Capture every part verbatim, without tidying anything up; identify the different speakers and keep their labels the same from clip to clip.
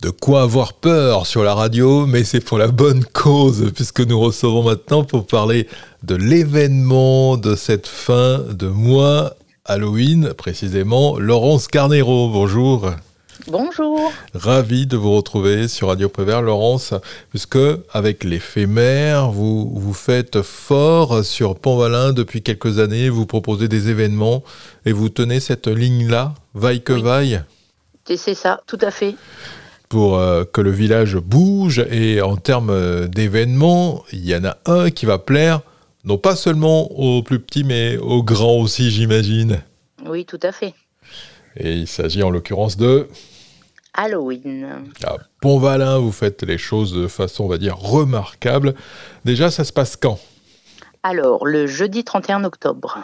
Speaker 1: De quoi avoir peur sur la radio, mais c'est pour la bonne cause, puisque nous recevons maintenant pour parler de l'événement de cette fin de mois, Halloween, précisément, Laurence Carnero. Bonjour.
Speaker 2: Bonjour.
Speaker 1: Ravi de vous retrouver sur Radio Prévert, Laurence, puisque avec l'éphémère, vous, vous faites fort sur Pont-Valin depuis quelques années, vous proposez des événements et vous tenez cette ligne-là, vaille que
Speaker 2: Oui.
Speaker 1: vaille.
Speaker 2: C'est ça, tout à fait.
Speaker 1: Pour euh, que le village bouge, et en termes euh, d'événements, il y en a un qui va plaire, non pas seulement aux plus petits, mais aux grands aussi, j'imagine.
Speaker 2: Oui, tout à fait.
Speaker 1: Et il s'agit en l'occurrence de...
Speaker 2: Halloween.
Speaker 1: À Pont-Valin, vous faites les choses de façon, on va dire, remarquable. Déjà, ça se passe quand ?
Speaker 2: Alors, le jeudi trente et un octobre.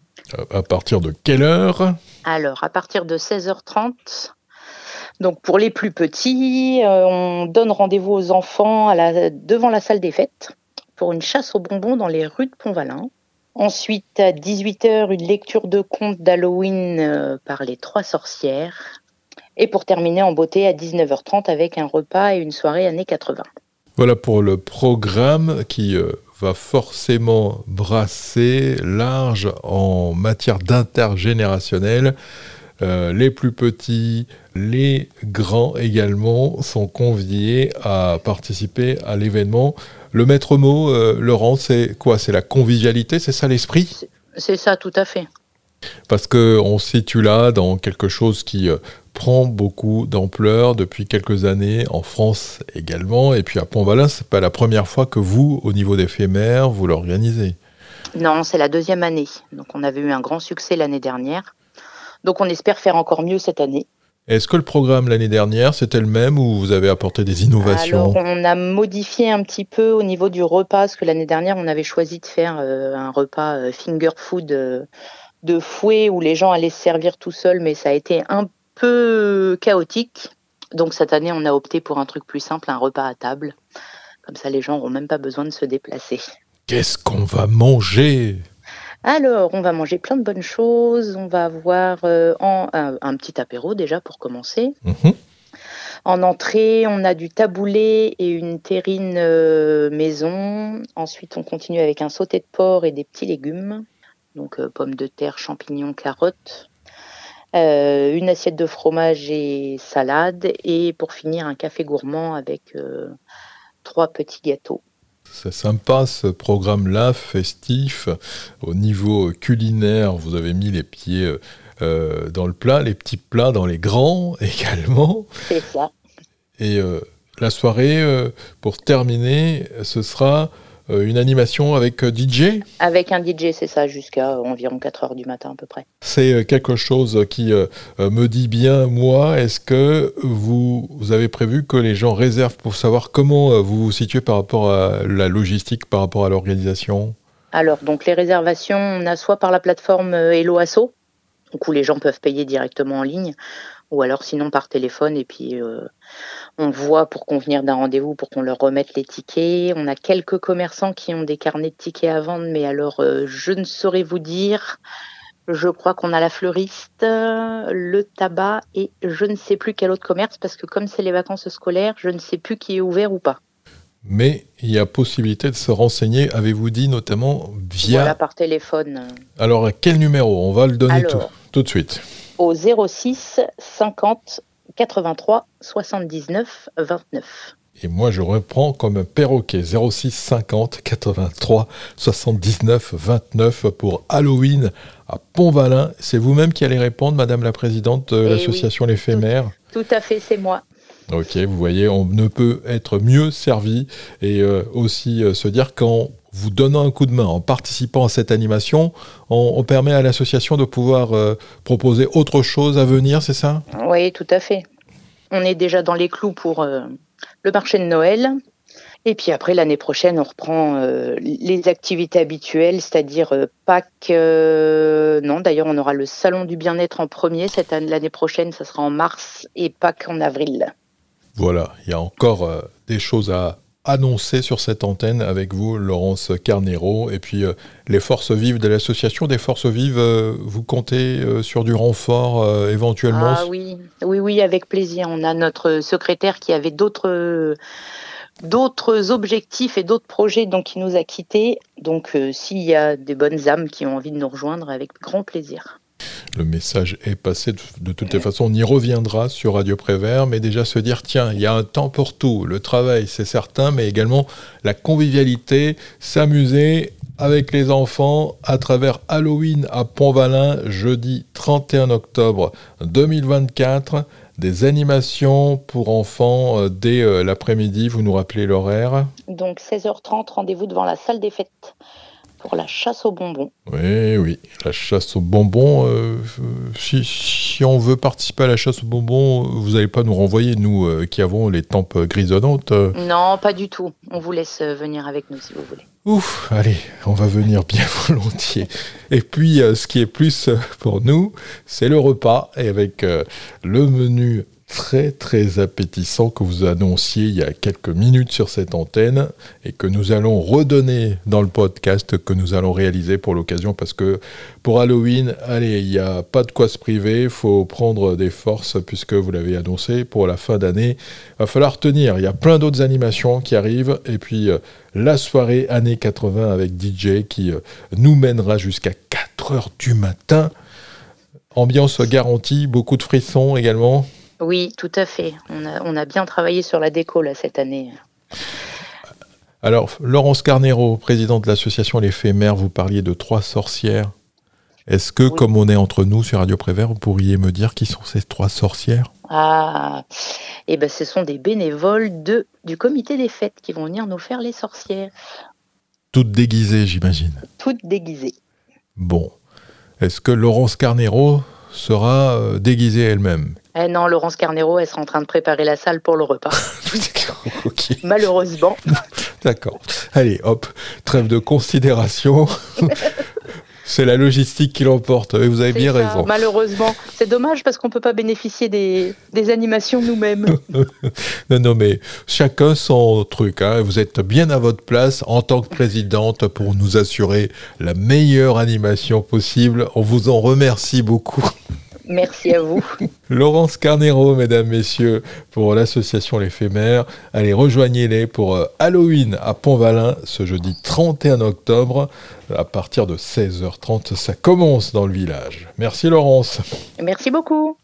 Speaker 1: À partir de quelle heure ?
Speaker 2: Alors, à partir de seize heures trente. Donc, pour les plus petits, euh, on donne rendez-vous aux enfants à la, devant la salle des fêtes pour une chasse aux bonbons dans les rues de Pont-Valin. Ensuite, à dix-huit heures, une lecture de contes d'Halloween euh, par les trois sorcières. Et pour terminer en beauté à dix-neuf heures trente avec un repas et une soirée années quatre-vingts.
Speaker 1: Voilà pour le programme qui euh, va forcément brasser large en matière d'intergénérationnel. Euh, les plus petits, les grands également sont conviés à participer à l'événement. Le maître mot, euh, Laurent, c'est quoi ? C'est la convivialité, c'est ça l'esprit ?
Speaker 2: C'est, c'est ça, tout à fait.
Speaker 1: Parce qu'on se situe là dans quelque chose qui euh, prend beaucoup d'ampleur depuis quelques années, en France également. Et puis à Pont-Valin, c'est pas la première fois que vous, au niveau d'éphémère, vous l'organisez.
Speaker 2: Non, c'est la deuxième année. Donc on avait eu un grand succès l'année dernière. Donc on espère faire encore mieux cette année.
Speaker 1: Est-ce que le programme l'année dernière, c'était le même ou vous avez apporté des innovations ?
Speaker 2: Alors on a modifié un petit peu au niveau du repas, parce que l'année dernière, on avait choisi de faire euh, un repas euh, finger food euh, de fouet où les gens allaient se servir tout seuls, mais ça a été un peu chaotique. Donc cette année, on a opté pour un truc plus simple, un repas à table. Comme ça, les gens n'auront même pas besoin de se déplacer.
Speaker 1: Qu'est-ce qu'on va manger ?
Speaker 2: Alors, on va manger plein de bonnes choses. On va avoir euh, en, un, un petit apéro déjà pour commencer.
Speaker 1: Mmh.
Speaker 2: En entrée, on a du taboulé et une terrine euh, maison. Ensuite, on continue avec un sauté de porc et des petits légumes. Donc, euh, pommes de terre, champignons, carottes. Euh, une assiette de fromage et salade. Et pour finir, un café gourmand avec euh, trois petits gâteaux.
Speaker 1: C'est sympa ce programme-là, festif. Au niveau culinaire, vous avez mis les pieds euh, dans le plat, les petits plats dans les grands également.
Speaker 2: C'est ça.
Speaker 1: Et euh, la soirée, euh, pour terminer, ce sera euh, une animation avec euh, D J.
Speaker 2: Avec un D J, c'est ça, jusqu'à environ quatre heures du matin à peu près.
Speaker 1: C'est quelque chose qui euh, me dit bien, moi. Est-ce que vous, vous avez prévu que les gens réservent pour savoir comment euh, vous vous situez par rapport à la logistique, par rapport à l'organisation ?
Speaker 2: Alors, donc les réservations, on a soit par la plateforme euh, Hello Asso, donc où les gens peuvent payer directement en ligne, ou alors sinon par téléphone, et puis euh, on voit pour convenir d'un rendez-vous pour qu'on leur remette les tickets. On a quelques commerçants qui ont des carnets de tickets à vendre, mais alors euh, je ne saurais vous dire. Je crois qu'on a la fleuriste, euh, le tabac et je ne sais plus quel autre commerce, parce que comme c'est les vacances scolaires, je ne sais plus qui est ouvert ou pas.
Speaker 1: Mais il y a possibilité de se renseigner, avez-vous dit, notamment via...
Speaker 2: Voilà, par téléphone.
Speaker 1: Alors, quel numéro ? On va le donner
Speaker 2: Alors,
Speaker 1: tout, tout de suite.
Speaker 2: Au zéro six cinquante quatre-vingt-trois soixante-dix-neuf vingt-neuf.
Speaker 1: Et moi, je reprends comme un perroquet. zéro six cinquante quatre-vingt-trois soixante-dix-neuf vingt-neuf pour Halloween à Pont-Valin. C'est vous-même qui allez répondre, Madame la Présidente de
Speaker 2: Eh
Speaker 1: l'association
Speaker 2: oui,
Speaker 1: L'Éphémère.
Speaker 2: Tout, tout à fait, c'est moi.
Speaker 1: Ok, vous voyez, on ne peut être mieux servi et euh, aussi euh, se dire qu'en vous donnant un coup de main, en participant à cette animation, on, on permet à l'association de pouvoir euh, proposer autre chose à venir, c'est ça ?
Speaker 2: Oui, tout à fait. On est déjà dans les clous pour euh, le marché de Noël. Et puis après, l'année prochaine, on reprend euh, les activités habituelles, c'est-à-dire euh, Pâques. Euh, non, d'ailleurs, on aura le salon du bien-être en premier. Cette année, l'année prochaine, ça sera en mars et Pâques en avril.
Speaker 1: Voilà, il y a encore euh, des choses à annoncé sur cette antenne avec vous, Laurence Carnero. Et puis, euh, les forces vives de l'association, des forces vives, euh, vous comptez euh, sur du renfort euh, éventuellement?
Speaker 2: Ah oui, oui, oui, avec plaisir. On a notre secrétaire qui avait d'autres... d'autres objectifs et d'autres projets, donc il nous a quittés. Donc euh, s'il y a des bonnes âmes qui ont envie de nous rejoindre, avec grand plaisir.
Speaker 1: Le message est passé. De, de toutes les façons, on y reviendra sur Radio Prévert, mais déjà se dire, tiens, il y a un temps pour tout. Le travail, c'est certain, mais également la convivialité, s'amuser avec les enfants à travers Halloween à Pont-Valin, jeudi trente et un octobre deux mille vingt-quatre. Des animations pour enfants euh, dès euh, l'après-midi, vous nous rappelez l'horaire?
Speaker 2: Donc seize heures trente, rendez-vous devant la salle des fêtes pour la chasse aux bonbons.
Speaker 1: Oui, oui, la chasse aux bonbons. Euh, si, si on veut participer à la chasse aux bonbons, vous n'allez pas nous renvoyer, nous euh, qui avons les tempes grisonnantes. Euh.
Speaker 2: Non, pas du tout. On vous laisse venir avec nous si vous voulez.
Speaker 1: Ouf, allez, on va venir bien volontiers. Et puis, euh, ce qui est plus euh, pour nous, c'est le repas, et avec euh, le menu très très appétissant que vous annonciez il y a quelques minutes sur cette antenne, et que nous allons redonner dans le podcast que nous allons réaliser pour l'occasion, parce que pour Halloween, allez, il n'y a pas de quoi se priver, il faut prendre des forces, puisque vous l'avez annoncé, pour la fin d'année, il va falloir tenir. Il y a plein d'autres animations qui arrivent, et puis... Euh, la soirée années quatre-vingts avec D J qui euh, nous mènera jusqu'à quatre heures du matin. Ambiance garantie, beaucoup de frissons également.
Speaker 2: Oui, tout à fait. On a, on a bien travaillé sur la déco là, cette année.
Speaker 1: Alors, Laurence Carnero, présidente de l'association L'Éphémère, vous parliez de trois sorcières. Est-ce que, oui, comme on est entre nous sur Radio Prévert, vous pourriez me dire qui sont ces trois sorcières?
Speaker 2: Ah, eh ben, ce sont des bénévoles de, du comité des fêtes qui vont venir nous faire les sorcières.
Speaker 1: Toutes déguisées, j'imagine.
Speaker 2: Toutes déguisées.
Speaker 1: Bon. Est-ce que Laurence Carnero sera euh, déguisée elle-même?
Speaker 2: Eh non, Laurence Carnero, elle sera en train de préparer la salle pour le repas.
Speaker 1: Okay.
Speaker 2: Malheureusement.
Speaker 1: D'accord. Allez, hop, trêve de considération. C'est la logistique qui l'emporte, et vous avez
Speaker 2: c'est
Speaker 1: bien
Speaker 2: ça,
Speaker 1: raison.
Speaker 2: Malheureusement. C'est dommage parce qu'on ne peut pas bénéficier des, des animations nous-mêmes.
Speaker 1: non, non, mais chacun son truc. Hein. Vous êtes bien à votre place en tant que présidente pour nous assurer la meilleure animation possible. On vous en remercie beaucoup.
Speaker 2: Merci à vous.
Speaker 1: Laurence Carnero, mesdames, messieurs, pour l'association L'Éphémère. Allez, rejoignez-les pour Halloween à Pont-Valin, ce jeudi trente et un octobre. À partir de seize heures trente, ça commence dans le village. Merci Laurence.
Speaker 2: Merci beaucoup.